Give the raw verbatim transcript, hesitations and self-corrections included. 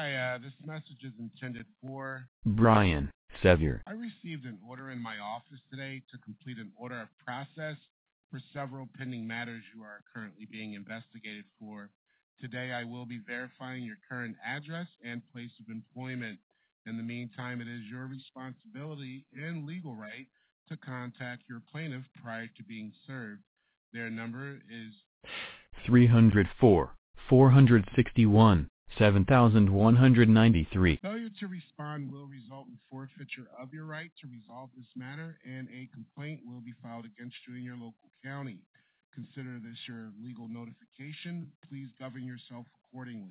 Hi, uh, this message is intended for... Brian Sevier. I received an order in my office today to complete an order of process for several pending matters you are currently being investigated for. Today, I will be verifying your current address and place of employment. In the meantime, it is your responsibility and legal right to contact your plaintiff prior to being served. Their number is three oh four, four six one, seven one nine three. Failure to respond will result in forfeiture of your right to resolve this matter, and a complaint will be filed against you in your local county. Consider this your legal notification. Please govern yourself accordingly.